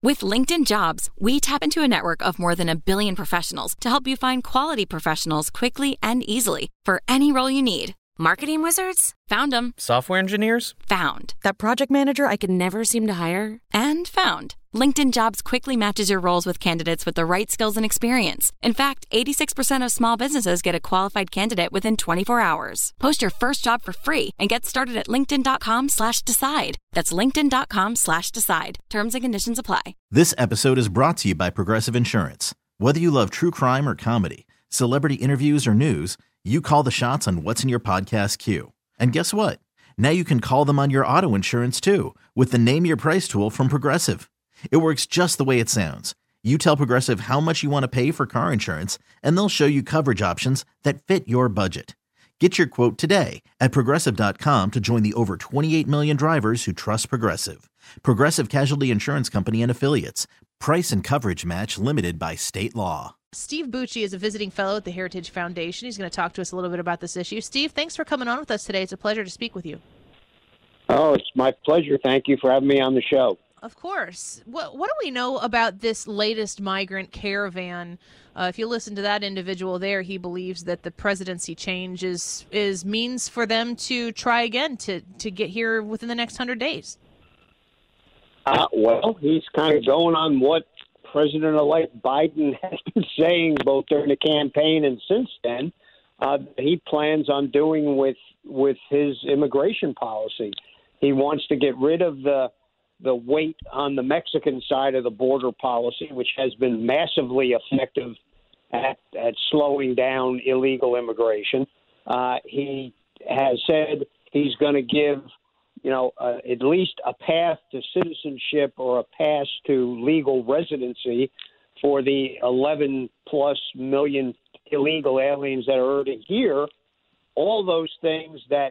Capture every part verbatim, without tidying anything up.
With LinkedIn Jobs, we tap into a network of more than a billion professionals to help you find quality professionals quickly and easily for any role you need. Marketing wizards? Found them. Software engineers? Found. That project manager I could never seem to hire? And found. LinkedIn Jobs quickly matches your roles with candidates with the right skills and experience. In fact, eighty-six percent of small businesses get a qualified candidate within twenty-four hours. Post your first job for free and get started at linkedin.com slash decide. That's linkedin.com slash decide. Terms and conditions apply. This episode is brought to you by Progressive Insurance. Whether you love true crime or comedy, celebrity interviews or news, you call the shots on what's in your podcast queue. And guess what? Now you can call them on your auto insurance too with the Name Your Price tool from Progressive. It works just the way it sounds. You tell Progressive how much you want to pay for car insurance, and they'll show you coverage options that fit your budget. Get your quote today at Progressive dot com to join the over twenty-eight million drivers who trust Progressive. Progressive Casualty Insurance Company and Affiliates. Price and coverage match limited by state law. Steve Bucci is a visiting fellow at the Heritage Foundation. He's going to talk to us a little bit about this issue. Steve, thanks for coming on with us today. It's a pleasure to speak with you. Oh, it's my pleasure. Thank you for having me on the show. Of course. What, what do we know about this latest migrant caravan? Uh, if you listen to that individual there, he believes that the presidency change is, is means for them to try again to, to get here within the next hundred days. Uh, well, he's kind of going on what President-elect Biden has been saying both during the campaign and since then. Uh, he plans on doing with with his immigration policy. He wants to get rid of the the weight on the Mexican side of the border policy, which has been massively effective at, at slowing down illegal immigration. Uh, he has said he's going to give, you know, uh, at least a path to citizenship or a pass to legal residency for the eleven plus million illegal aliens that are already here. All those things that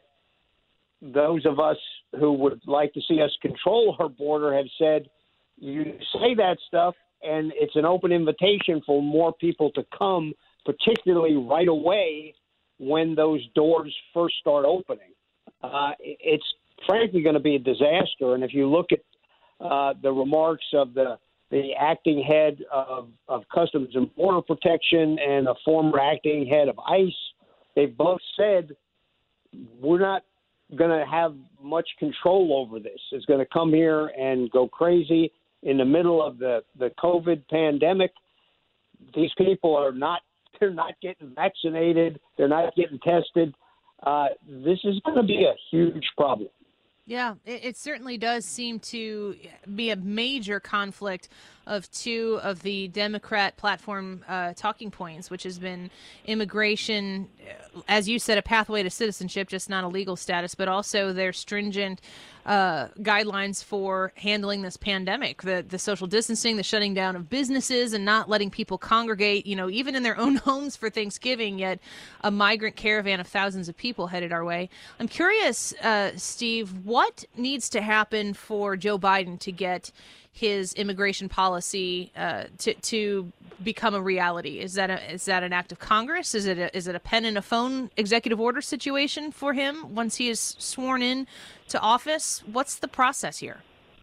those of us who would like to see us control our border have said, you say that stuff, and it's an open invitation for more people to come, particularly right away when those doors first start opening. Uh, it's frankly going to be a disaster. And if you look at uh, the remarks of the, the acting head of, of Customs and Border Protection and a former acting head of ICE, they've both said, we're not going to have much control over this. It's going to come here and go crazy in the middle of the, the COVID pandemic. These people are not, they're not getting vaccinated. They're not getting tested. Uh, this is going to be a huge problem. Yeah, it, it certainly does seem to be a major conflict of two of the Democrat platform uh, talking points, which has been immigration, as you said, a pathway to citizenship, just not a legal status, but also their stringent uh, guidelines for handling this pandemic, the the social distancing, the shutting down of businesses, and not letting people congregate, you know, even in their own homes for Thanksgiving, yet a migrant caravan of thousands of people headed our way. I'm curious, uh, Steve, what needs to happen for Joe Biden to get his immigration policy uh, to to become a reality? Is that a, is that an act of Congress? Is it a, is it a pen and a phone executive order situation for him once he is sworn in to office? What's the process here?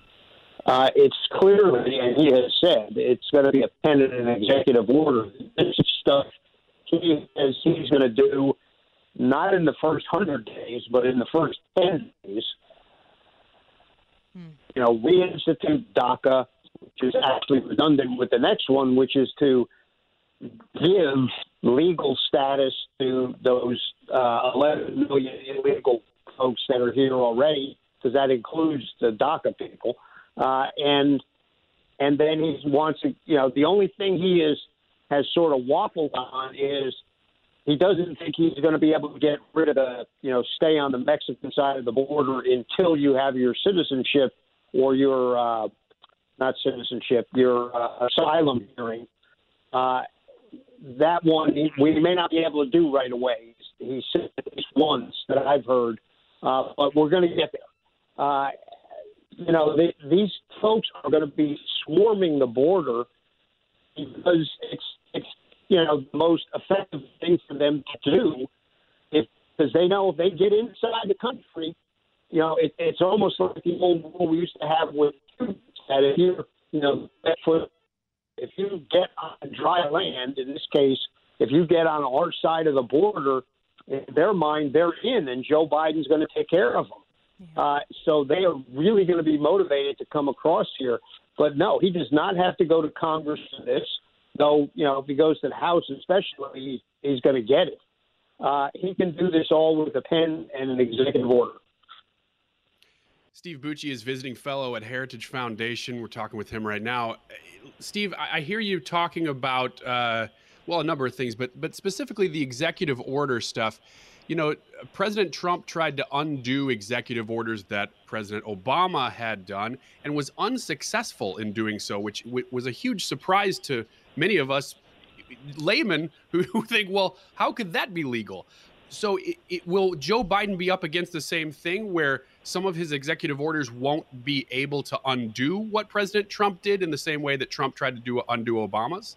Uh, it's clearly, and he has said, it's going to be a pen and an executive order. This is stuff he says he's going to do not in the first hundred days, but in the first ten days. You know, reinstitute DACA, which is actually redundant with the next one, which is to give legal status to those uh, eleven million illegal folks that are here already, because that includes the DACA people. Uh, and and then he wants to, you know, the only thing he is has sort of waffled on is he doesn't think he's going to be able to get rid of the, you know, stay on the Mexican side of the border until you have your citizenship or your, uh, not citizenship, your uh, asylum hearing. Uh, that one we may not be able to do right away. He said at least once that I've heard, uh, but we're going to get there. Uh, you know, they, these folks are going to be swarming the border because it's, it's, you know, the most effective thing for them to do, if because they know if they get inside the country, you know, it, it's almost like the old rule we used to have with Cubans, that if you're you know, if you get on dry land, in this case, if you get on our side of the border, in their mind, they're in, and Joe Biden's going to take care of them. Yeah. Uh, so they are really going to be motivated to come across here. But no, he does not have to go to Congress for this. Though, you know, if he goes to the House especially, he's going to get it. Uh, he can do this all with a pen and an executive order. Steve Bucci is visiting fellow at Heritage Foundation. We're talking with him right now. Steve, I, I hear you talking about, uh, well, a number of things, but but specifically the executive order stuff. You know, President Trump tried to undo executive orders that President Obama had done and was unsuccessful in doing so, which w- was a huge surprise to many of us laymen who, who think, well, how could that be legal? So it, it, will Joe Biden be up against the same thing where some of his executive orders won't be able to undo what President Trump did in the same way that Trump tried to do undo Obama's?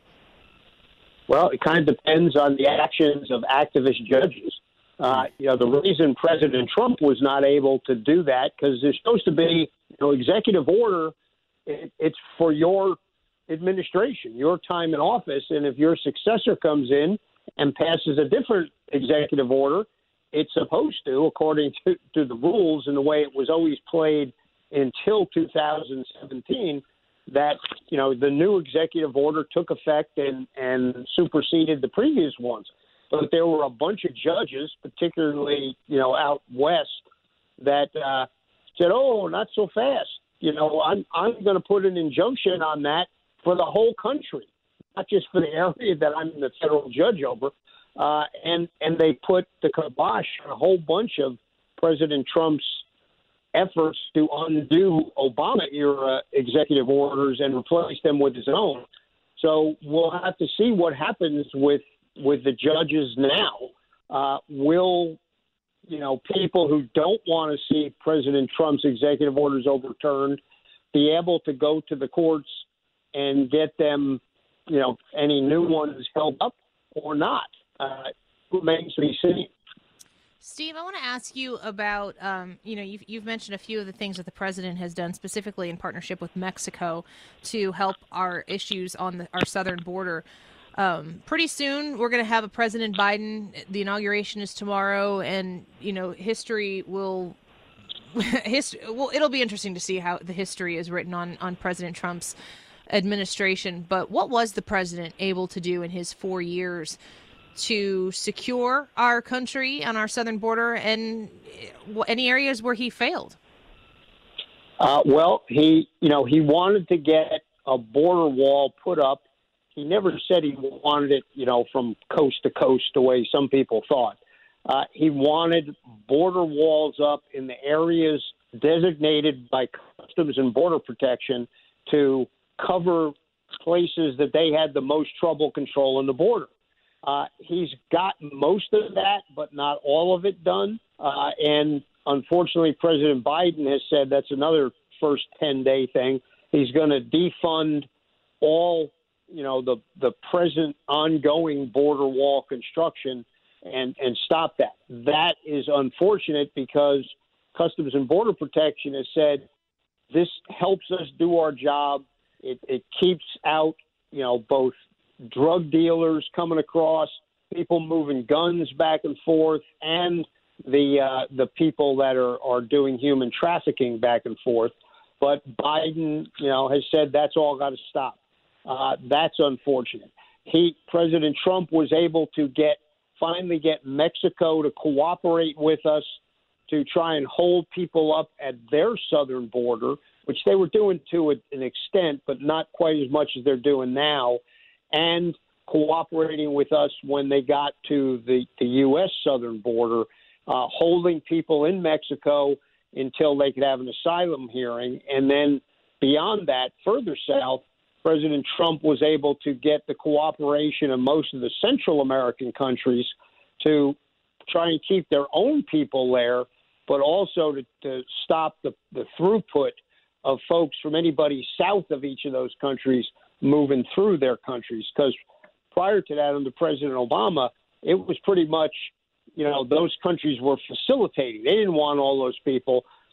Well, it kind of depends on the actions of activist judges. Uh, you know, the reason President Trump was not able to do that, because there's supposed to be, you know, executive order, it, it's for your administration, your time in office. And if your successor comes in and passes a different executive order, it's supposed to, according to, to the rules and the way it was always played until two thousand seventeen, that, you know, the new executive order took effect and, and superseded the previous ones. But there were a bunch of judges, particularly, you know, out west, that uh, said, oh, not so fast. You know, I'm, I'm going to put an injunction on that for the whole country, not just for the area that I'm the federal judge over. Uh, and, and they put the kibosh on a whole bunch of President Trump's efforts to undo Obama-era executive orders and replace them with his own. So we'll have to see what happens with with the judges now. Uh, will, you know, people who don't want to see President Trump's executive orders overturned be able to go to the courts and get them, you know, any new ones held up or not? Uh, remains to be seen. Steve, I want to ask you about, um, you know, you've, you've mentioned a few of the things that the president has done specifically in partnership with Mexico to help our issues on the, our southern border. Um, pretty soon, we're going to have a President Biden. The inauguration is tomorrow, and, you know, history will history, well, it'll be interesting to see how the history is written on, on President Trump's administration. But what was the president able to do in his four years to secure our country and our southern border, and any areas where he failed? Uh, well, he, you know, he wanted to get a border wall put up. He never said he wanted it, you know, from coast to coast the way some people thought. Uh, he wanted border walls up in the areas designated by Customs and Border Protection to cover places that they had the most trouble controlling the border. Uh, he's got most of that, but not all of it done. Uh, and unfortunately, President Biden has said that's another first ten-day thing. He's going to defund all, you know, the, the present ongoing border wall construction and, and stop that. That is unfortunate because Customs and Border Protection has said this helps us do our job. It, it keeps out, you know, both drug dealers coming across, people moving guns back and forth, and the uh, the people that are, are doing human trafficking back and forth. But Biden, you know, has said that's all got to stop. Uh, that's unfortunate. He, President Trump, was able to get finally get Mexico to cooperate with us to try and hold people up at their southern border, which they were doing to an extent, but not quite as much as they're doing now, and cooperating with us when they got to the, the U S southern border, uh, holding people in Mexico until they could have an asylum hearing. And then beyond that, further south, President Trump was able to get the cooperation of most of the Central American countries to try and keep their own people there, but also to, to stop the, the throughput of folks from anybody south of each of those countries moving through their countries. Because prior to that, under President Obama, it was pretty much, you know, those countries were facilitating. They didn't want all those people.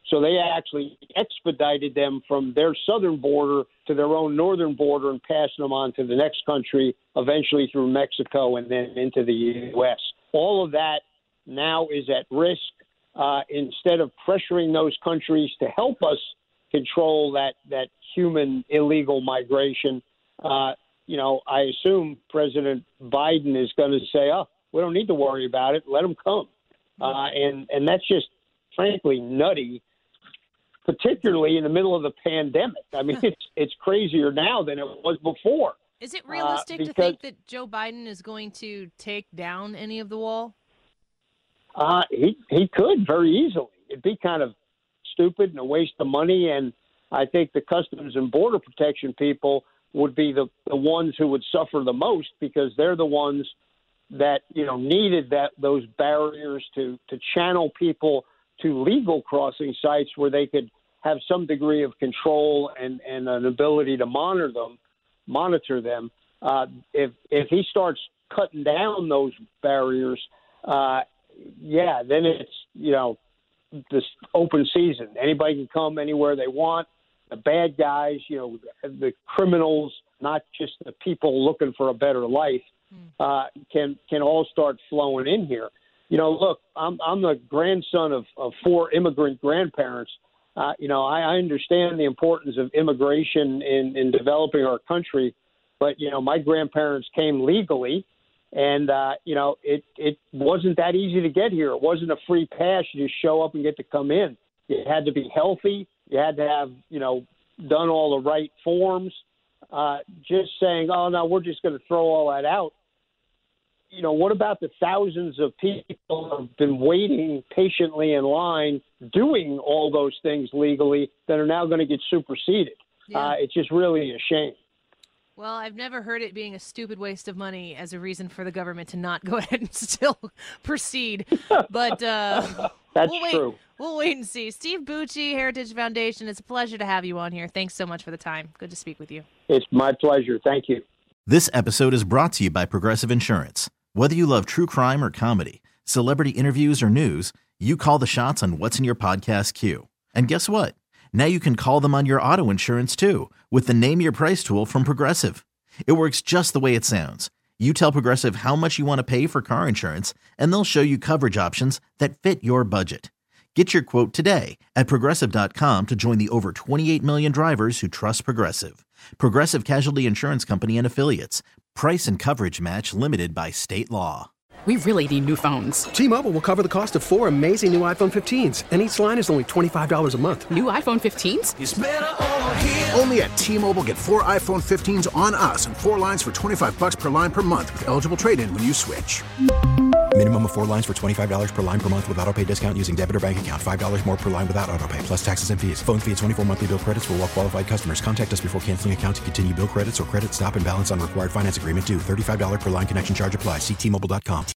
So they actually expedited them from their southern border to their own northern border and passed them on to the next country, eventually through Mexico and then into the U S. All of that now is at risk. Uh, instead of pressuring those countries to help us control that, that human illegal migration, uh, you know, I assume President Biden is going to say, oh, we don't need to worry about it. Let them come. Uh, and, and that's just, frankly, nutty, particularly in the middle of the pandemic. I mean, it's it's crazier now than it was before. Is it realistic uh, to think that Joe Biden is going to take down any of the wall? Uh, he, he could very easily. It'd be kind of stupid and a waste of money, and I think the Customs and Border Protection people would be the, the ones who would suffer the most because they're the ones that, you know, needed that those barriers to, to channel people to legal crossing sites where they could have some degree of control and, and an ability to monitor them, monitor them. Uh, if if he starts cutting down those barriers, uh, yeah, then it's, you know, this open season. Anybody can come anywhere they want. The bad guys, you know, the criminals, not just the people looking for a better life, uh, can can all start flowing in here. You know, look, I'm I'm the grandson of, of four immigrant grandparents. Uh, you know, I, I understand the importance of immigration in, in developing our country, but, you know, my grandparents came legally, and, uh, you know, it, it wasn't that easy to get here. It wasn't a free pass. You just show up and get to come in. You had to be healthy. You had to have, you know, done all the right forms. Uh, just saying, oh, no, we're just going to throw all that out. You know, what about the thousands of people who have been waiting patiently in line, doing all those things legally, that are now going to get superseded? Yeah. Uh, it's just really a shame. Well, I've never heard it being a stupid waste of money as a reason for the government to not go ahead and still proceed. But uh, that's we'll wait, true. We'll wait and see. Steve Bucci, Heritage Foundation, it's a pleasure to have you on here. Thanks so much for the time. Good to speak with you. It's my pleasure. Thank you. This episode is brought to you by Progressive Insurance. Whether you love true crime or comedy, celebrity interviews or news, you call the shots on what's in your podcast queue. And guess what? Now you can call them on your auto insurance too with the Name Your Price tool from Progressive. It works just the way it sounds. You tell Progressive how much you want to pay for car insurance, and they'll show you coverage options that fit your budget. Get your quote today at Progressive dot com to join the over twenty-eight million drivers who trust Progressive. Progressive Casualty Insurance Company and Affiliates. Price and coverage match limited by state law. We really need new phones. T-Mobile will cover the cost of four amazing new iPhone fifteens, and each line is only twenty-five dollars a month. New iPhone fifteens? It's better over here. Only at T-Mobile, get four iPhone fifteens on us and four lines for twenty-five bucks per line per month with eligible trade-in when you switch. Minimum of four lines for twenty-five dollars per line per month with autopay discount using debit or bank account. five dollars more per line without autopay, plus taxes and fees. Phone fee at twenty-four monthly bill credits for well-qualified customers. Contact us before canceling account to continue bill credits or credit stop and balance on required finance agreement due. thirty-five dollars per line connection charge applies. See T Mobile dot com.